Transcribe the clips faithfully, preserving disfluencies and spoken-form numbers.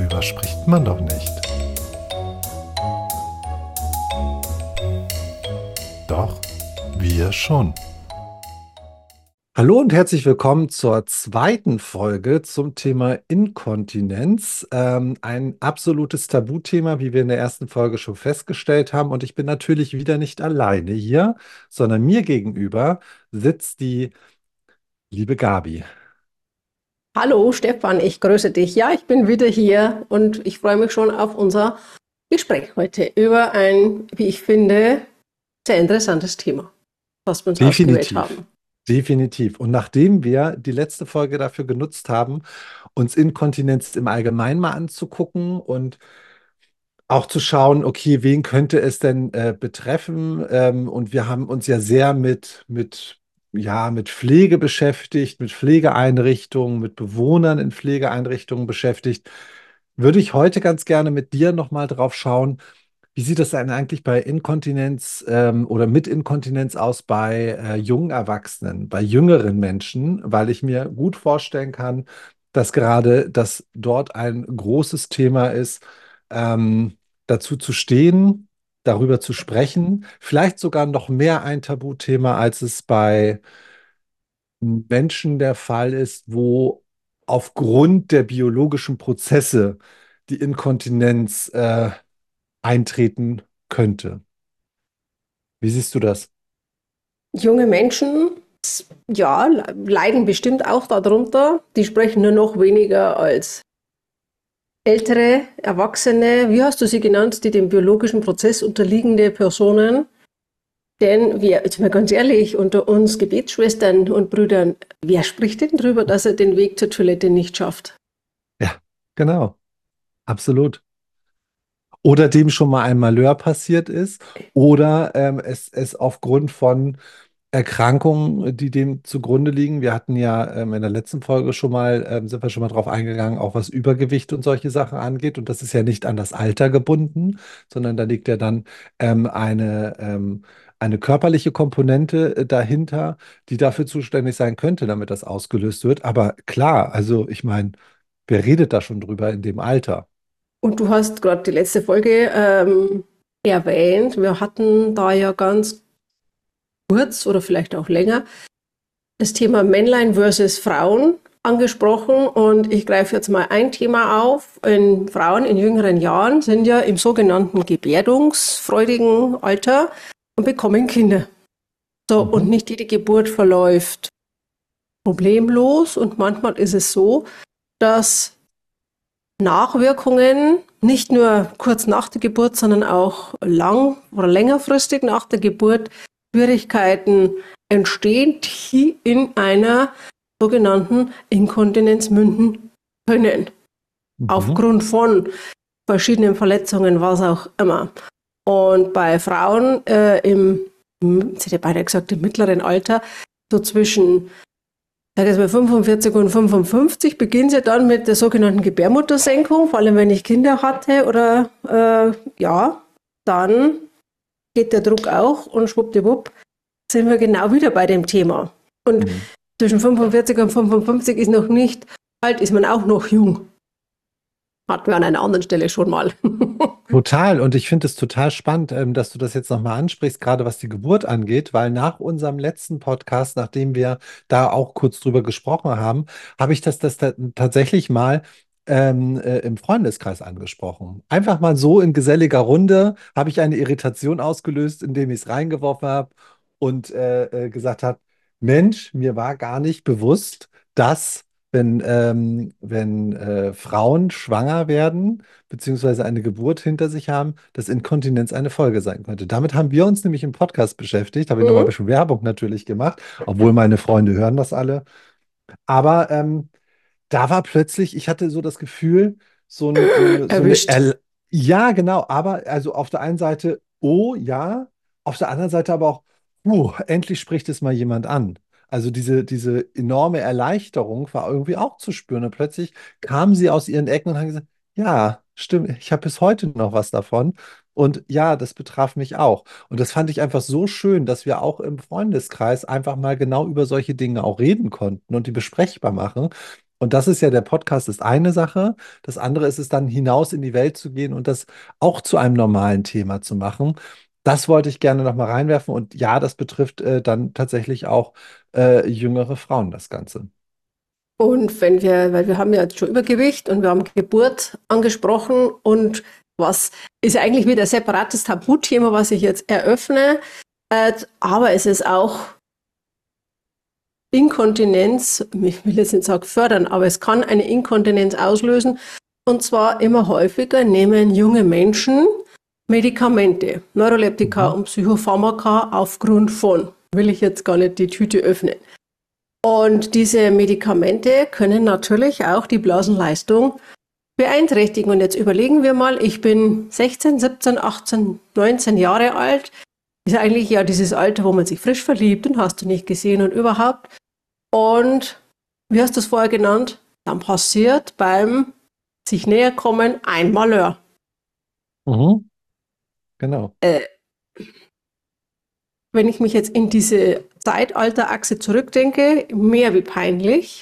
Darüber spricht man doch nicht. Doch, wir schon. Hallo und herzlich willkommen zur zweiten Folge zum Thema Inkontinenz. Ähm, ein absolutes Tabuthema, wie wir in der ersten Folge schon festgestellt haben. Und ich bin natürlich wieder nicht alleine hier, sondern mir gegenüber sitzt die liebe Gabi. Hallo Stefan, ich grüße dich. Ja, ich bin wieder hier und ich freue mich schon auf unser Gespräch heute über ein, wie ich finde, sehr interessantes Thema, was wir uns ausgewählt Definitiv. haben. Definitiv. Und nachdem wir die letzte Folge dafür genutzt haben, uns Inkontinenz im Allgemeinen mal anzugucken und auch zu schauen, okay, wen könnte es denn äh, betreffen? Ähm, und wir haben uns ja sehr mit, mit, ja, mit Pflege beschäftigt, mit Pflegeeinrichtungen, mit Bewohnern in Pflegeeinrichtungen beschäftigt. Würde ich heute ganz gerne mit dir nochmal drauf schauen, wie sieht das denn eigentlich bei Inkontinenz ähm, oder mit Inkontinenz aus bei äh, jungen Erwachsenen, bei jüngeren Menschen, weil ich mir gut vorstellen kann, dass gerade das dort ein großes Thema ist, ähm, dazu zu stehen, darüber zu sprechen, vielleicht sogar noch mehr ein Tabuthema, als es bei Menschen der Fall ist, wo aufgrund der biologischen Prozesse die Inkontinenz äh, eintreten könnte. Wie siehst du das? Junge Menschen, ja, leiden bestimmt auch darunter. Die sprechen nur noch weniger als ältere, Erwachsene, wie hast du sie genannt, die dem biologischen Prozess unterliegende Personen. Denn wir, jetzt mal ganz ehrlich, unter uns Gebetsschwestern und Brüdern, wer spricht denn drüber, dass er den Weg zur Toilette nicht schafft? Ja, genau, absolut. Oder dem schon mal ein Malheur passiert ist oder ähm, es, es aufgrund von Erkrankungen, die dem zugrunde liegen. Wir hatten ja ähm, in der letzten Folge schon mal, ähm, sind wir schon mal drauf eingegangen, auch was Übergewicht und solche Sachen angeht. Und das ist ja nicht an das Alter gebunden, sondern da liegt ja dann ähm, eine, ähm, eine körperliche Komponente äh, dahinter, die dafür zuständig sein könnte, damit das ausgelöst wird. Aber klar, also ich meine, wer redet da schon drüber in dem Alter? Und du hast gerade die letzte Folge ähm, erwähnt. Wir hatten da ja ganz kurz oder vielleicht auch länger das Thema Männlein versus Frauen angesprochen. Und ich greife jetzt mal ein Thema auf. In Frauen in jüngeren Jahren sind ja im sogenannten gebärdungsfreudigen Alter und bekommen Kinder. So, und Mhm. nicht jede Geburt verläuft problemlos. Und manchmal ist es so, dass Nachwirkungen nicht nur kurz nach der Geburt, sondern auch lang oder längerfristig nach der Geburt Schwierigkeiten entstehen, die in einer sogenannten Inkontinenz münden können. Mhm. Aufgrund von verschiedenen Verletzungen, was auch immer. Und bei Frauen äh, im, ich hätte beinahe gesagt, im mittleren Alter, so zwischen sag jetzt mal fünfundvierzig und fünfundfünfzig beginnt ja dann mit der sogenannten Gebärmuttersenkung, vor allem wenn ich Kinder hatte oder äh, ja, dann geht der Druck auch und schwuppdiwupp sind wir genau wieder bei dem Thema. Und Mhm. zwischen fünfundvierzig und fünfundfünfzig ist noch nicht alt, ist man auch noch jung. Hatten wir an einer anderen Stelle schon mal. Total. Und ich finde es total spannend, ähm, dass du das jetzt nochmal ansprichst, gerade was die Geburt angeht, weil nach unserem letzten Podcast, nachdem wir da auch kurz drüber gesprochen haben, habe ich das, das ta- tatsächlich mal ähm, äh, im Freundeskreis angesprochen. Einfach mal so in geselliger Runde habe ich eine Irritation ausgelöst, indem ich es reingeworfen habe und äh, äh, gesagt habe, Mensch, mir war gar nicht bewusst, dass wenn, ähm, wenn äh, Frauen schwanger werden, beziehungsweise eine Geburt hinter sich haben, dass Inkontinenz eine Folge sein könnte. Damit haben wir uns nämlich im Podcast beschäftigt. Habe ich nochmal ein Mhm. bisschen Werbung natürlich gemacht, obwohl meine Freunde hören das alle. Aber ähm, da war plötzlich, ich hatte so das Gefühl, so, ein, so eine, so eine Erwischt. Erl ja, genau, aber also auf der einen Seite, oh ja, auf der anderen Seite aber auch, uh, endlich spricht es mal jemand an. Also diese, diese enorme Erleichterung war irgendwie auch zu spüren. Und plötzlich kamen sie aus ihren Ecken und haben gesagt, ja, stimmt, ich habe bis heute noch was davon. Und ja, das betraf mich auch. Und das fand ich einfach so schön, dass wir auch im Freundeskreis einfach mal genau über solche Dinge auch reden konnten und die besprechbar machen. Und das ist ja, der Podcast ist eine Sache. Das andere ist es dann, hinaus in die Welt zu gehen und das auch zu einem normalen Thema zu machen. Das wollte ich gerne noch mal reinwerfen. Und ja, das betrifft äh, dann tatsächlich auch äh, jüngere Frauen, das Ganze. Und wenn wir, weil wir haben ja jetzt schon Übergewicht und wir haben Geburt angesprochen und was ist ja eigentlich wieder ein separates Tabuthema, was ich jetzt eröffne, äh, aber es ist auch Inkontinenz, ich will jetzt nicht sagen fördern, aber es kann eine Inkontinenz auslösen. Und zwar immer häufiger nehmen junge Menschen Medikamente, Neuroleptika Mhm. und Psychopharmaka aufgrund von, will ich jetzt gar nicht die Tüte öffnen. Und diese Medikamente können natürlich auch die Blasenleistung beeinträchtigen. Und jetzt überlegen wir mal, ich bin sechzehn, siebzehn, achtzehn, neunzehn Jahre alt. Ist eigentlich ja dieses Alter, wo man sich frisch verliebt und hast du nicht gesehen und überhaupt. Und wie hast du es vorher genannt? Dann passiert beim sich näher kommen ein Malheur. Mhm. Genau. Äh, wenn ich mich jetzt in diese Zeitalterachse zurückdenke, mehr wie peinlich.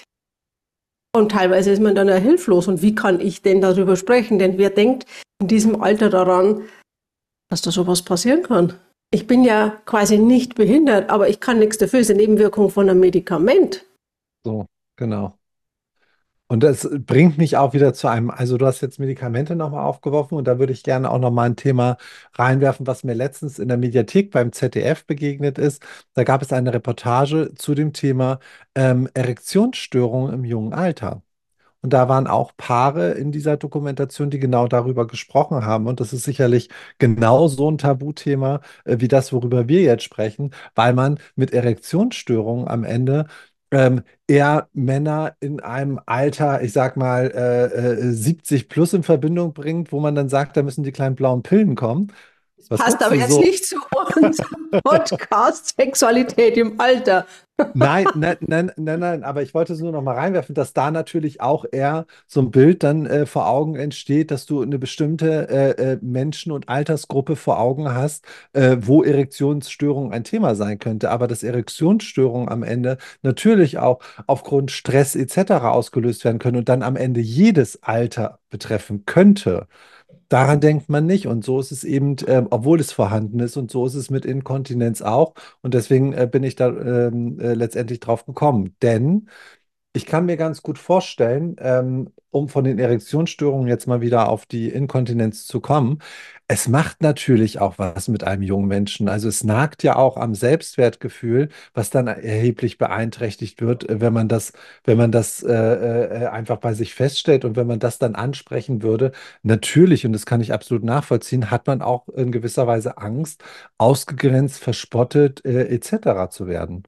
Und teilweise ist man dann ja hilflos. Und wie kann ich denn darüber sprechen? Denn wer denkt in diesem Alter daran, dass da sowas passieren kann? Ich bin ja quasi nicht behindert, aber ich kann nichts dafür. Es ist eine Nebenwirkung von einem Medikament. So, genau. Und das bringt mich auch wieder zu einem, also du hast jetzt Medikamente nochmal aufgeworfen und da würde ich gerne auch nochmal ein Thema reinwerfen, was mir letztens in der Mediathek beim Z D F begegnet ist. Da gab es eine Reportage zu dem Thema ähm, Erektionsstörungen im jungen Alter. Und da waren auch Paare in dieser Dokumentation, die genau darüber gesprochen haben. Und das ist sicherlich genau so ein Tabuthema, äh, wie das, worüber wir jetzt sprechen, weil man mit Erektionsstörungen am Ende ähm, eher Männer in einem Alter, ich sag mal, äh, äh, siebzig plus in Verbindung bringt, wo man dann sagt, da müssen die kleinen blauen Pillen kommen. Das Was passt guckst aber du jetzt so? nicht zu unserem Podcast Sexualität im Alter. Nein, nein, nein, nein, nein, aber ich wollte es nur noch mal reinwerfen, dass da natürlich auch eher so ein Bild dann äh, vor Augen entsteht, dass du eine bestimmte äh, äh, Menschen- und Altersgruppe vor Augen hast, äh, wo Erektionsstörung ein Thema sein könnte. Aber dass Erektionsstörungen am Ende natürlich auch aufgrund Stress et cetera ausgelöst werden können und dann am Ende jedes Alter betreffen könnte. Daran denkt man nicht. Und so ist es eben, äh, obwohl es vorhanden ist. Und so ist es mit Inkontinenz auch. Und deswegen äh, bin ich da ähm, äh, letztendlich drauf gekommen. Denn ich kann mir ganz gut vorstellen, ähm, um von den Erektionsstörungen jetzt mal wieder auf die Inkontinenz zu kommen, es macht natürlich auch was mit einem jungen Menschen. Also es nagt ja auch am Selbstwertgefühl, was dann erheblich beeinträchtigt wird, äh, wenn man das, wenn man das äh, äh, einfach bei sich feststellt und wenn man das dann ansprechen würde. Natürlich, und das kann ich absolut nachvollziehen, hat man auch in gewisser Weise Angst, ausgegrenzt, verspottet, äh, et cetera zu werden.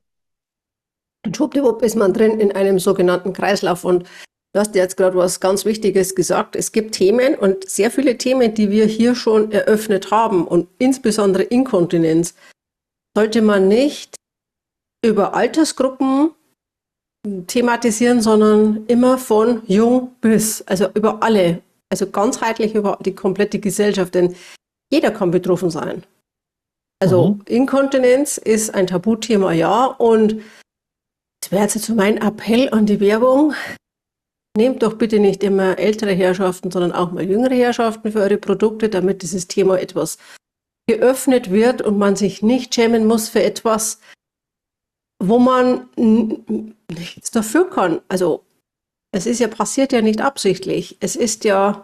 Und schwuppdiwupp ist man drin in einem sogenannten Kreislauf. Und du hast jetzt gerade was ganz Wichtiges gesagt. Es gibt Themen und sehr viele Themen, die wir hier schon eröffnet haben und insbesondere Inkontinenz, sollte man nicht über Altersgruppen thematisieren, sondern immer von jung bis, also über alle, also ganzheitlich über die komplette Gesellschaft, denn jeder kann betroffen sein. Also Mhm. Inkontinenz ist ein Tabuthema, ja, und das wäre jetzt so mein Appell an die Werbung. Nehmt doch bitte nicht immer ältere Herrschaften, sondern auch mal jüngere Herrschaften für eure Produkte, damit dieses Thema etwas geöffnet wird und man sich nicht schämen muss für etwas, wo man nichts dafür kann. Also es ist ja passiert ja nicht absichtlich. Es ist ja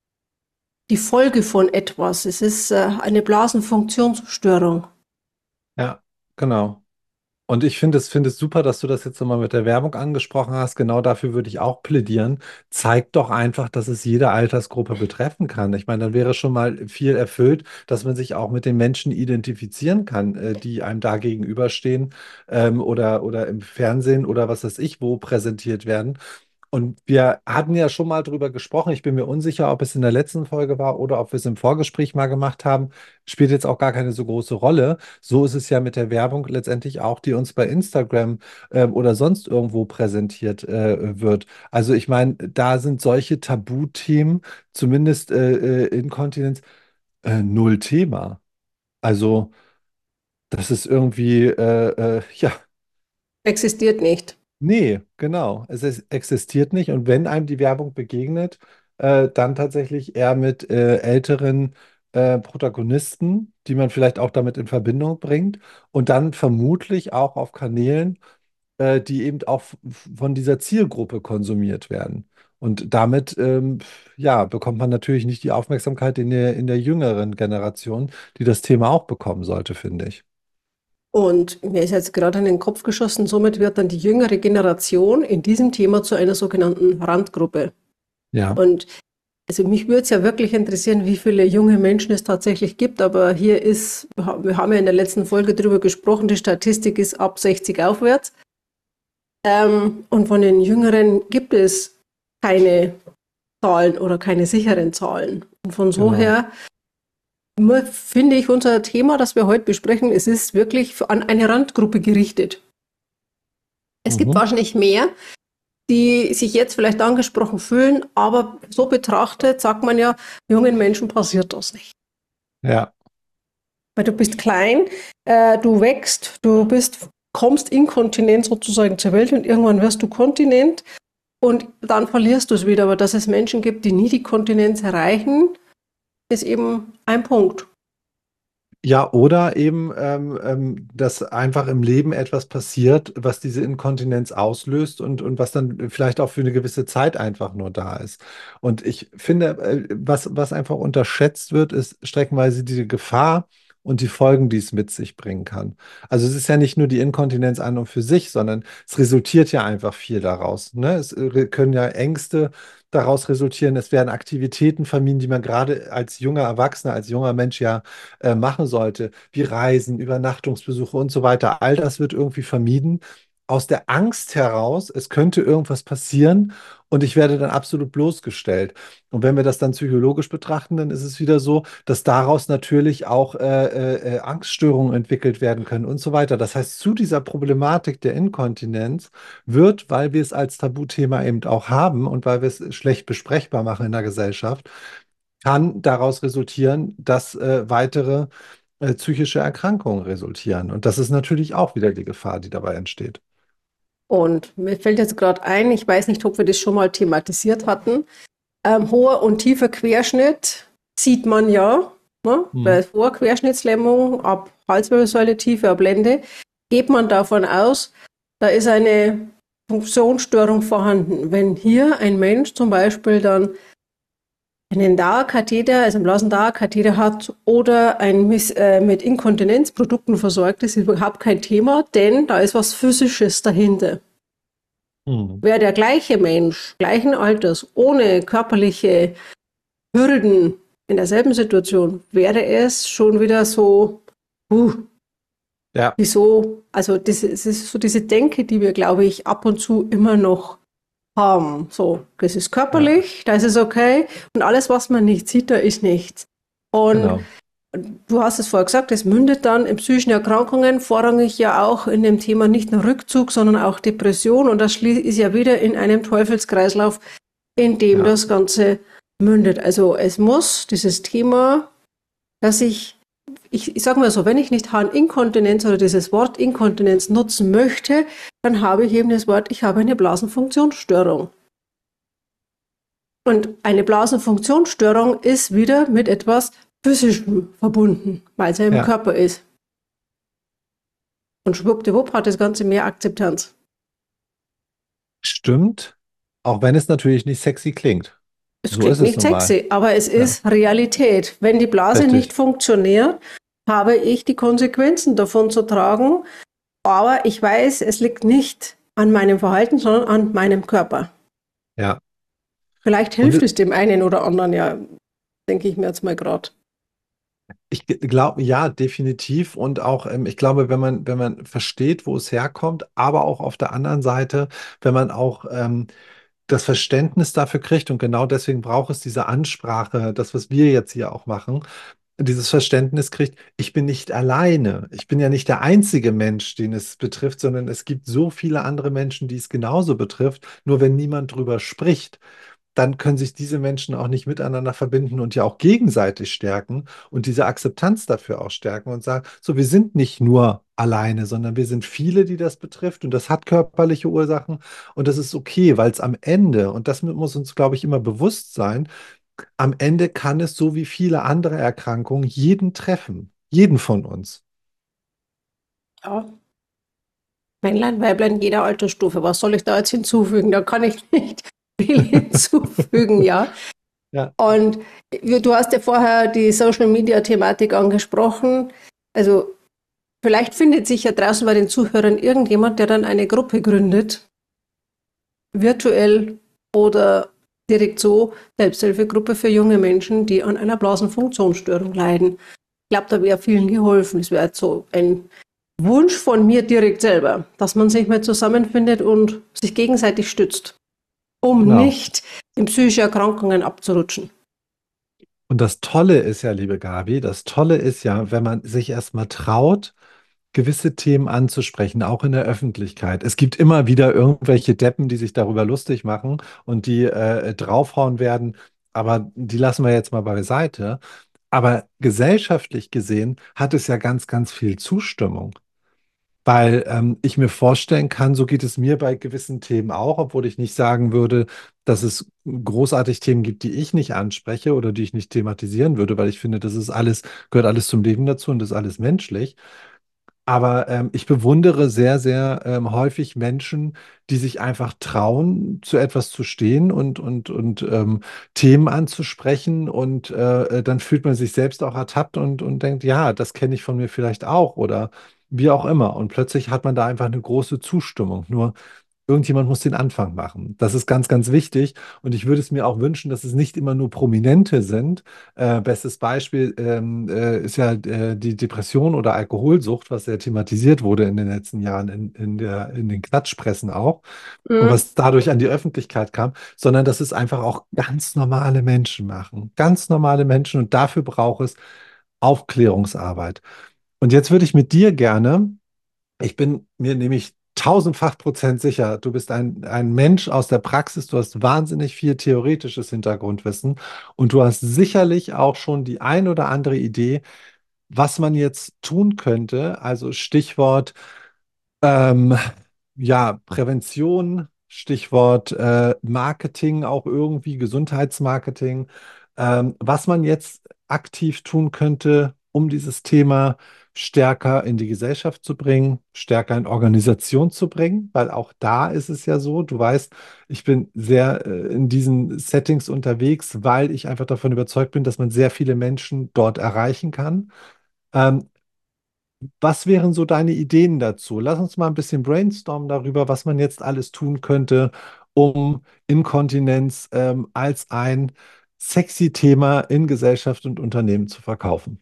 die Folge von etwas. Es ist äh, eine Blasenfunktionsstörung. Ja, genau. Und ich finde es, finde es super, dass du das jetzt nochmal mit der Werbung angesprochen hast. Genau dafür würde ich auch plädieren. Zeigt doch einfach, dass es jede Altersgruppe betreffen kann. Ich meine, dann wäre schon mal viel erfüllt, dass man sich auch mit den Menschen identifizieren kann, äh, die einem da gegenüberstehen, ähm, oder, oder im Fernsehen oder was weiß ich, wo präsentiert werden. Und wir hatten ja schon mal drüber gesprochen. Ich bin mir unsicher, ob es in der letzten Folge war oder ob wir es im Vorgespräch mal gemacht haben. Spielt jetzt auch gar keine so große Rolle. So ist es ja mit der Werbung letztendlich auch, die uns bei Instagram ähm, oder sonst irgendwo präsentiert äh, wird. Also ich meine, da sind solche Tabuthemen, zumindest äh, äh, Inkontinenz, äh, null Thema. Also das ist irgendwie, äh, äh, ja, Existiert nicht. Nee, genau. Es ist, existiert nicht. Und wenn einem die Werbung begegnet, äh, dann tatsächlich eher mit äh, älteren äh, Protagonisten, die man vielleicht auch damit in Verbindung bringt. Und dann vermutlich auch auf Kanälen, äh, die eben auch f- von dieser Zielgruppe konsumiert werden. Und damit, ähm, ja, bekommt man natürlich nicht die Aufmerksamkeit in der, in der jüngeren Generation, die das Thema auch bekommen sollte, finde ich. Und mir ist jetzt gerade in den Kopf geschossen, somit wird dann die jüngere Generation in diesem Thema zu einer sogenannten Randgruppe. Ja. Und also mich würde es ja wirklich interessieren, wie viele junge Menschen es tatsächlich gibt, aber hier ist, wir haben ja in der letzten Folge darüber gesprochen, die Statistik ist ab sechzig aufwärts. Ähm, und von den Jüngeren gibt es keine Zahlen oder keine sicheren Zahlen. Und von so Genau. her finde ich unser Thema, das wir heute besprechen, es ist wirklich an eine Randgruppe gerichtet. Es gibt Mhm. wahrscheinlich mehr, die sich jetzt vielleicht angesprochen fühlen, aber so betrachtet sagt man ja, jungen Menschen passiert das nicht. Ja. Weil du bist klein, äh, du wächst, du bist, kommst inkontinent sozusagen zur Welt und irgendwann wirst du kontinent und dann verlierst du es wieder. Aber dass es Menschen gibt, die nie die Kontinenz erreichen, ist eben ein Punkt. Ja, oder eben, ähm, ähm, dass einfach im Leben etwas passiert, was diese Inkontinenz auslöst und, und was dann vielleicht auch für eine gewisse Zeit einfach nur da ist. Und ich finde, äh, was, was einfach unterschätzt wird, ist streckenweise die Gefahr und die Folgen, die es mit sich bringen kann. Also es ist ja nicht nur die Inkontinenz an und für sich, sondern es resultiert ja einfach viel daraus. Ne? Es äh, können ja Ängste daraus resultieren. Es werden Aktivitäten vermieden, die man gerade als junger Erwachsener, als junger Mensch ja äh, machen sollte, wie Reisen, Übernachtungsbesuche und so weiter. All das wird irgendwie vermieden. Aus der Angst heraus, es könnte irgendwas passieren und ich werde dann absolut bloßgestellt. Und wenn wir das dann psychologisch betrachten, dann ist es wieder so, dass daraus natürlich auch äh, äh, äh, Angststörungen entwickelt werden können und so weiter. Das heißt, zu dieser Problematik der Inkontinenz wird, weil wir es als Tabuthema eben auch haben und weil wir es schlecht besprechbar machen in der Gesellschaft, kann daraus resultieren, dass äh, weitere äh, psychische Erkrankungen resultieren. Und das ist natürlich auch wieder die Gefahr, die dabei entsteht. Und mir fällt jetzt gerade ein, ich weiß nicht, ob wir das schon mal thematisiert hatten. Ähm, hoher und tiefer Querschnitt sieht man ja, ne? Hm. Bei hoher Querschnittslähmung ab Halswirbelsäule, Tiefe ab Lende, geht man davon aus, da ist eine Funktionsstörung vorhanden. Wenn hier ein Mensch zum Beispiel dann einen Dauerkatheter, also einen Blasendauerkatheter hat oder ein Miss, äh, mit Inkontinenzprodukten versorgt ist, ist überhaupt kein Thema, denn da ist was Physisches dahinter. Hm. Wäre der gleiche Mensch, gleichen Alters, ohne körperliche Hürden in derselben Situation, wäre es schon wieder so, uh, Ja, wieso? Also das, ist- das ist so diese Denke, die wir, glaube ich, ab und zu immer noch haben. So, das ist ja, körperlich, da ist es okay und alles, was man nicht sieht, da ist nichts. Und genau. du hast es vorher gesagt, es mündet dann in psychischen Erkrankungen, vorrangig ja auch in dem Thema nicht nur Rückzug, sondern auch Depression. Und das ist ja wieder in einem Teufelskreislauf, in dem Ja, das Ganze mündet. Also es muss dieses Thema, dass ich, ich, ich sage mal so, wenn ich nicht Harninkontinenz oder dieses Wort Inkontinenz nutzen möchte, dann habe ich eben das Wort, ich habe eine Blasenfunktionsstörung. Und eine Blasenfunktionsstörung ist wieder mit etwas Physischem verbunden, weil es ja im ja, Körper ist. Und schwuppdiwupp hat das Ganze mehr Akzeptanz. stimmt. Auch wenn es natürlich nicht sexy klingt. Es So ist klingt es nicht nun mal. sexy, aber es Ja, ist Realität. Wenn die Blase nicht richtig. funktioniert, habe ich die Konsequenzen davon zu tragen. Aber ich weiß, es liegt nicht an meinem Verhalten, sondern an meinem Körper. Ja. Vielleicht Und hilft es dem einen oder anderen ja, denke ich mir jetzt mal gerade. ich glaube, ja, definitiv. Und auch, ähm, ich glaube, wenn man, wenn man versteht, wo es herkommt, aber auch auf der anderen Seite, wenn man auch ähm, das Verständnis dafür kriegt, und genau deswegen braucht es diese Ansprache, das, was wir jetzt hier auch machen, dieses Verständnis kriegt, ich bin nicht alleine. Ich bin ja nicht der einzige Mensch, den es betrifft, sondern es gibt so viele andere Menschen, die es genauso betrifft, nur wenn niemand drüber spricht. dann können sich diese Menschen auch nicht miteinander verbinden und ja auch gegenseitig stärken und diese Akzeptanz dafür auch stärken und sagen, so, wir sind nicht nur alleine, sondern wir sind viele, die das betrifft und das hat körperliche Ursachen und das ist okay, weil es am Ende, und das muss uns, glaube ich, immer bewusst sein, am Ende kann es so wie viele andere Erkrankungen jeden treffen, jeden von uns. Ja, Männlein, Weiblein, jeder Altersstufe. Was soll ich da jetzt hinzufügen? Da kann ich nicht viel hinzufügen, ja. Ja. Und du hast ja vorher die Social-Media-Thematik angesprochen. Also vielleicht findet sich ja draußen bei den Zuhörern irgendjemand, der dann eine Gruppe gründet, virtuell oder direkt so, Selbsthilfegruppe für junge Menschen, die an einer Blasenfunktionsstörung leiden. Ich glaube, da wäre vielen geholfen. Es wäre jetzt so ein Wunsch von mir direkt selber, dass man sich mal zusammenfindet und sich gegenseitig stützt, um Genau. nicht in psychische Erkrankungen abzurutschen. Und das Tolle ist ja, liebe Gabi, das Tolle ist ja, wenn man sich erstmal traut, gewisse Themen anzusprechen, auch in der Öffentlichkeit. Es gibt immer wieder irgendwelche Deppen, die sich darüber lustig machen und die äh, draufhauen werden, aber die lassen wir jetzt mal beiseite. Aber gesellschaftlich gesehen hat es ja ganz, ganz viel Zustimmung. Weil ähm, ich mir vorstellen kann, so geht es mir bei gewissen Themen auch, obwohl ich nicht sagen würde, dass es großartig Themen gibt, die ich nicht anspreche oder die ich nicht thematisieren würde, weil ich finde, das ist alles, gehört alles zum Leben dazu und das ist alles menschlich. Aber ähm, ich bewundere sehr, sehr ähm, häufig Menschen, die sich einfach trauen, zu etwas zu stehen und, und, und ähm, Themen anzusprechen. Und äh, dann fühlt man sich selbst auch ertappt und, und denkt, ja, das kenne ich von mir vielleicht auch oder wie auch immer. Und plötzlich hat man da einfach eine große Zustimmung. Nur irgendjemand muss den Anfang machen. Das ist ganz, ganz wichtig. Und ich würde es mir auch wünschen, dass es nicht immer nur Prominente sind. Äh, bestes Beispiel ähm, äh, ist ja äh, die Depression oder Alkoholsucht, was ja thematisiert wurde in den letzten Jahren in, in der, in den Klatschpressen auch und Mhm. was dadurch an die Öffentlichkeit kam, sondern dass es einfach auch ganz normale Menschen machen. Ganz normale Menschen und dafür braucht es Aufklärungsarbeit. Und jetzt würde ich mit dir gerne, ich bin mir nämlich tausendfach Prozent sicher, du bist ein, ein Mensch aus der Praxis, du hast wahnsinnig viel theoretisches Hintergrundwissen und du hast sicherlich auch schon die ein oder andere Idee, was man jetzt tun könnte. Also Stichwort ähm, ja, Prävention, Stichwort äh, Marketing, auch irgendwie Gesundheitsmarketing, ähm, was man jetzt aktiv tun könnte, um dieses Thema stärker in die Gesellschaft zu bringen, stärker in Organisation zu bringen, weil auch da ist es ja so, du weißt, ich bin sehr äh, in diesen Settings unterwegs, weil ich einfach davon überzeugt bin, dass man sehr viele Menschen dort erreichen kann. Ähm, Was wären so deine Ideen dazu? Lass uns mal ein bisschen brainstormen darüber, was man jetzt alles tun könnte, um Inkontinenz ähm, als ein sexy Thema in Gesellschaft und Unternehmen zu verkaufen.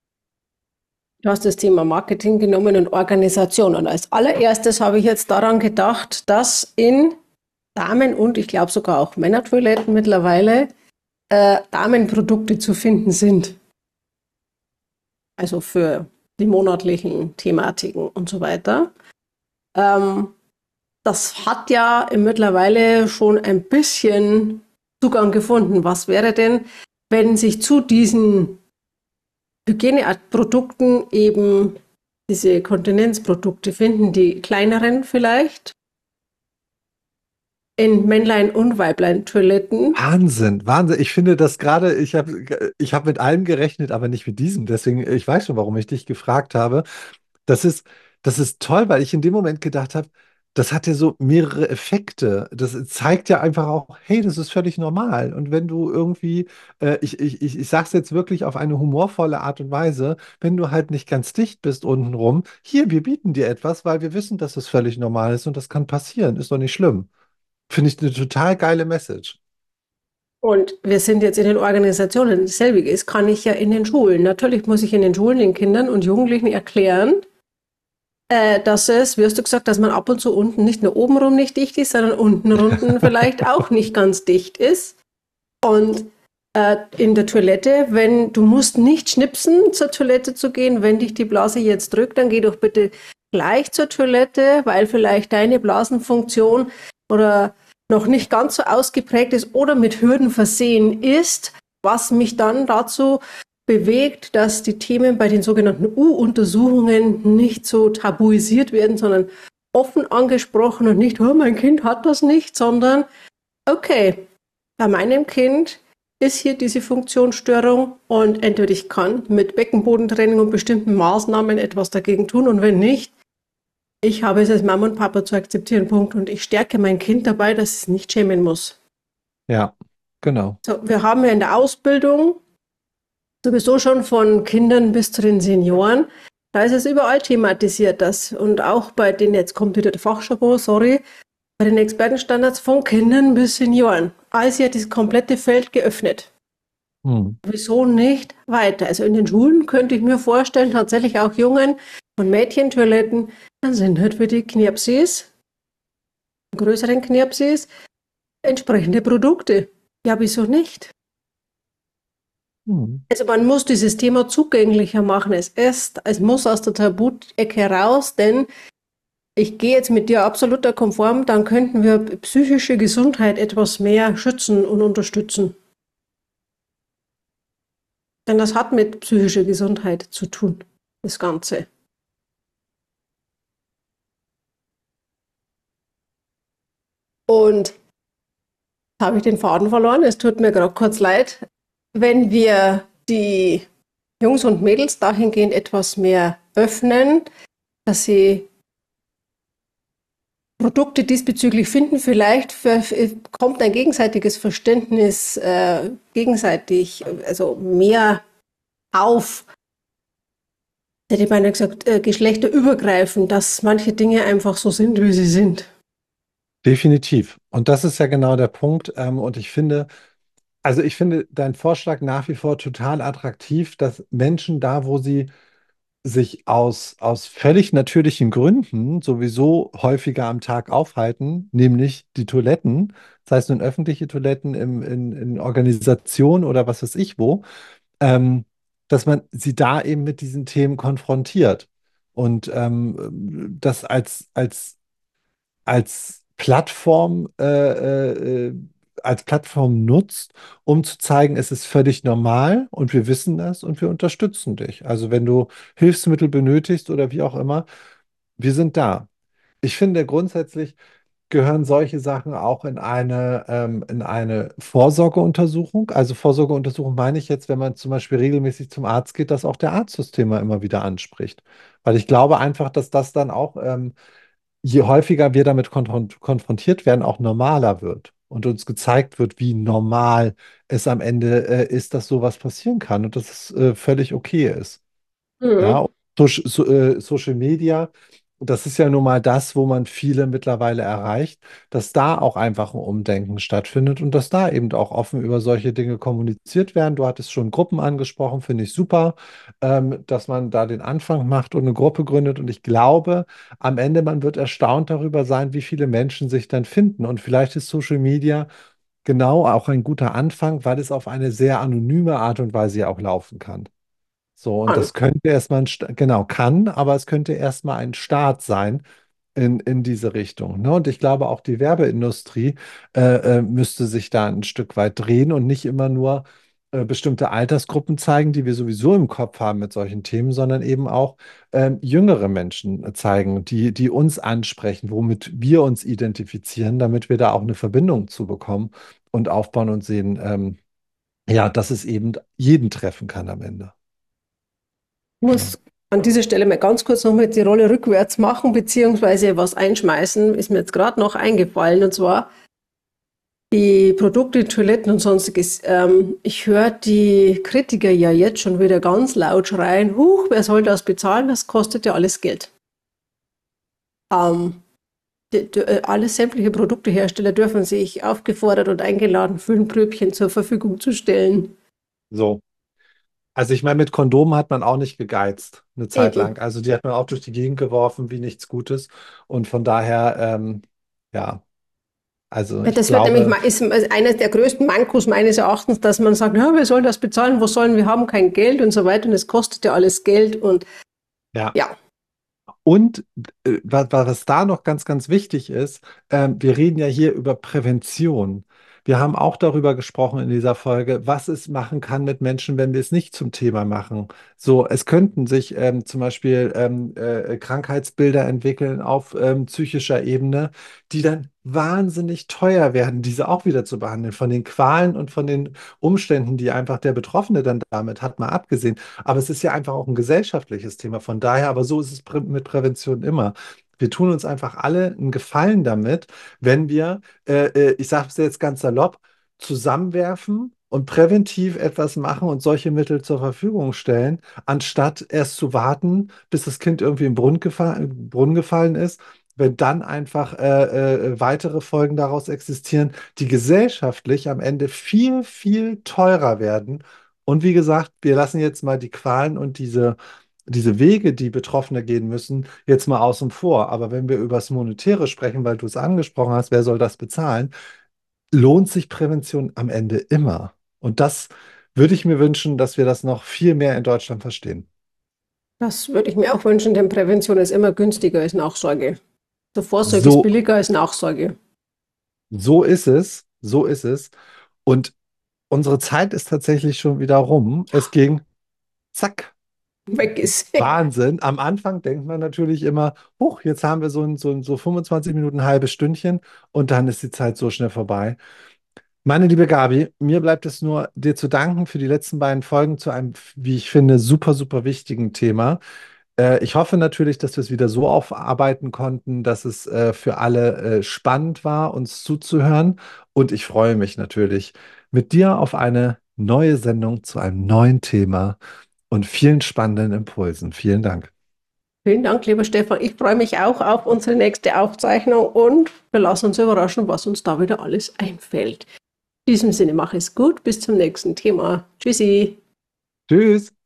Du hast das Thema Marketing genommen und Organisation. Und als allererstes habe ich jetzt daran gedacht, dass in Damen- und ich glaube sogar auch Männertoiletten mittlerweile äh, Damenprodukte zu finden sind. Also für die monatlichen Thematiken und so weiter. Ähm, das hat ja mittlerweile schon ein bisschen Zugang gefunden. Was wäre denn, wenn sich zu diesen Hygieneartprodukten eben diese Kontinenzprodukte finden, die kleineren vielleicht, in Männlein- und Weiblein-Toiletten? Wahnsinn, Wahnsinn. Ich finde das gerade, ich habe ich hab mit allem gerechnet, aber nicht mit diesem. Deswegen, ich weiß schon, warum ich dich gefragt habe. Das ist, das ist toll, weil ich in dem Moment gedacht habe, das hat ja so mehrere Effekte. Das zeigt ja einfach auch, hey, das ist völlig normal. Und wenn du irgendwie, äh, ich, ich, ich, ich sage es jetzt wirklich auf eine humorvolle Art und Weise, wenn du halt nicht ganz dicht bist untenrum, hier, wir bieten dir etwas, weil wir wissen, dass es völlig normal ist und das kann passieren. Ist doch nicht schlimm. Finde ich eine total geile Message. Und wir sind jetzt in den Organisationen. Dasselbe kann ich ja in den Schulen. Natürlich muss ich in den Schulen den Kindern und Jugendlichen erklären, äh, dass es, wie hast du gesagt, dass man ab und zu unten nicht nur obenrum nicht dicht ist, sondern unten unten vielleicht auch nicht ganz dicht ist. Und äh, in der Toilette, wenn du musst nicht schnipsen, zur Toilette zu gehen, wenn dich die Blase jetzt drückt, dann geh doch bitte gleich zur Toilette, weil vielleicht deine Blasenfunktion oder noch nicht ganz so ausgeprägt ist oder mit Hürden versehen ist, was mich dann dazu bewegt, dass die Themen bei den sogenannten U-Untersuchungen nicht so tabuisiert werden, sondern offen angesprochen und nicht, oh, mein Kind hat das nicht, sondern okay, bei meinem Kind ist hier diese Funktionsstörung und entweder ich kann mit Beckenbodentraining und bestimmten Maßnahmen etwas dagegen tun und wenn nicht, ich habe es als Mama und Papa zu akzeptieren, Punkt. Und ich stärke mein Kind dabei, dass es nicht schämen muss. Ja, genau. So, wir haben ja in der Ausbildung sowieso schon von Kindern bis zu den Senioren, da ist es überall thematisiert, dass, und auch bei den, jetzt kommt wieder der Fachjargon, sorry, bei den Expertenstandards von Kindern bis Senioren. Also hat das komplette Feld geöffnet. Hm. Wieso nicht weiter? Also in den Schulen könnte ich mir vorstellen, tatsächlich auch Jungen und Mädchentoiletten, dann sind halt für die Knirpsis, größeren Knirpsis, entsprechende Produkte. Ja, wieso nicht? Hm. Also man muss dieses Thema zugänglicher machen. Es ist, es muss aus der Tabu-Ecke raus, denn ich gehe jetzt mit dir absolut konform, dann könnten wir psychische Gesundheit etwas mehr schützen und unterstützen. Denn das hat mit psychischer Gesundheit zu tun, das Ganze. Und habe ich den Faden verloren, es tut mir gerade kurz leid. Wenn wir die Jungs und Mädels dahingehend etwas mehr öffnen, dass sie Produkte diesbezüglich finden, vielleicht für, kommt ein gegenseitiges Verständnis äh, gegenseitig, also mehr auf. Ich hätte beinahe gesagt, äh, geschlechterübergreifend, dass manche Dinge einfach so sind, wie sie sind. Definitiv. Und das ist ja genau der Punkt. Ähm, und ich finde, also ich finde deinen Vorschlag nach wie vor total attraktiv, dass Menschen da, wo sie sich aus, aus völlig natürlichen Gründen sowieso häufiger am Tag aufhalten, nämlich die Toiletten, das heißt nun öffentliche Toiletten im, in, in Organisationen oder was weiß ich wo, ähm, dass man sie da eben mit diesen Themen konfrontiert und ähm, das als, als als Plattform, äh, äh, äh, als Plattform nutzt, um zu zeigen, es ist völlig normal und wir wissen das und wir unterstützen dich. Also wenn du Hilfsmittel benötigst oder wie auch immer, wir sind da. Ich finde grundsätzlich gehören solche Sachen auch in eine, ähm, in eine Vorsorgeuntersuchung. Also Vorsorgeuntersuchung meine ich jetzt, wenn man zum Beispiel regelmäßig zum Arzt geht, dass auch der Arzt das Thema immer wieder anspricht. Weil ich glaube einfach, dass das dann auch ähm, je häufiger wir damit konfront konfrontiert werden, auch normaler wird und uns gezeigt wird, wie normal es am Ende äh, ist, dass sowas passieren kann und dass es äh, völlig okay ist. Ja, Mhm. und so, so, äh, Social Media, das ist ja nun mal das, wo man viele mittlerweile erreicht, dass da auch einfach ein Umdenken stattfindet und dass da eben auch offen über solche Dinge kommuniziert werden. Du hattest schon Gruppen angesprochen, finde ich super, ähm, dass man da den Anfang macht und eine Gruppe gründet. Und ich glaube, am Ende man wird erstaunt darüber sein, wie viele Menschen sich dann finden. Und vielleicht ist Social Media genau auch ein guter Anfang, weil es auf eine sehr anonyme Art und Weise ja auch laufen kann. So, und An. das könnte erstmal ein, Sta- genau, kann, aber es könnte erstmal ein Start sein in, in diese Richtung. Ne? Und ich glaube, auch die Werbeindustrie äh, äh, müsste sich da ein Stück weit drehen und nicht immer nur äh, bestimmte Altersgruppen zeigen, die wir sowieso im Kopf haben mit solchen Themen, sondern eben auch ähm, jüngere Menschen äh, zeigen, die, die uns ansprechen, womit wir uns identifizieren, damit wir da auch eine Verbindung zu bekommen und aufbauen und sehen, ähm, ja, dass es eben jeden treffen kann am Ende. Ich muss an dieser Stelle mal ganz kurz nochmal die Rolle rückwärts machen, beziehungsweise was einschmeißen, ist mir jetzt gerade noch eingefallen, und zwar die Produkte, Toiletten und sonstiges. Ähm, ich höre die Kritiker ja jetzt schon wieder ganz laut schreien, huch, wer soll das bezahlen? Das kostet ja alles Geld. Ähm, die, die, äh, alle sämtliche Produktehersteller dürfen sich aufgefordert und eingeladen fühlen, Pröbchen zur Verfügung zu stellen. So. Also ich meine, mit Kondomen hat man auch nicht gegeizt, eine Zeit Eben. lang. Also die hat man auch durch die Gegend geworfen wie nichts Gutes. Und von daher, ähm, ja, also Ja, ich das wird nämlich glaube, ma- ist eines der größten Mankos meines Erachtens, dass man sagt, ja, wir sollen das bezahlen, wo sollen wir haben kein Geld und so weiter und es kostet ja alles Geld und ja, ja, Und äh, wa- wa- was da noch ganz, ganz wichtig ist, ähm, wir reden ja hier über Prävention. Wir haben auch darüber gesprochen in dieser Folge, was es machen kann mit Menschen, wenn wir es nicht zum Thema machen. So, es könnten sich ähm, zum Beispiel ähm, äh, Krankheitsbilder entwickeln auf ähm, psychischer Ebene, die dann wahnsinnig teuer werden, diese auch wieder zu behandeln. Von den Qualen und von den Umständen, die einfach der Betroffene dann damit hat, mal abgesehen. Aber es ist ja einfach auch ein gesellschaftliches Thema. Von daher, aber so ist es prä mit Prävention immer. Wir tun uns einfach alle einen Gefallen damit, wenn wir, äh, äh, ich sage es jetzt ganz salopp, zusammenwerfen und präventiv etwas machen und solche Mittel zur Verfügung stellen, anstatt erst zu warten, bis das Kind irgendwie im Brunnen gefallen, Brunnen gefallen ist, wenn dann einfach äh, äh, weitere Folgen daraus existieren, die gesellschaftlich am Ende viel, viel teurer werden. Und wie gesagt, wir lassen jetzt mal die Qualen und diese, diese Wege, die Betroffene gehen müssen, jetzt mal außen vor. Aber wenn wir über das Monetäre sprechen, weil du es angesprochen hast, wer soll das bezahlen, lohnt sich Prävention am Ende immer. Und das würde ich mir wünschen, dass wir das noch viel mehr in Deutschland verstehen. Das würde ich mir auch wünschen, denn Prävention ist immer günstiger als Nachsorge. So Vorsorge ist So, billiger als Nachsorge. so ist es, so ist es. Und unsere Zeit ist tatsächlich schon wieder rum. Es ging zack. Weg ist. Wahnsinn. Am Anfang denkt man natürlich immer, huch, jetzt haben wir so, ein, so, ein, so fünfundzwanzig Minuten, ein halbes Stündchen und dann ist die Zeit so schnell vorbei. Meine liebe Gabi, mir bleibt es nur, dir zu danken für die letzten beiden Folgen zu einem, wie ich finde, super, super wichtigen Thema. Äh, ich hoffe natürlich, dass wir es wieder so aufarbeiten konnten, dass es äh, für alle äh, spannend war, uns zuzuhören. Und ich freue mich natürlich mit dir auf eine neue Sendung zu einem neuen Thema und vielen spannenden Impulsen. Vielen Dank. Vielen Dank, lieber Stefan. Ich freue mich auch auf unsere nächste Aufzeichnung und wir lassen uns überraschen, was uns da wieder alles einfällt. In diesem Sinne, mach es gut. Bis zum nächsten Thema. Tschüssi. Tschüss.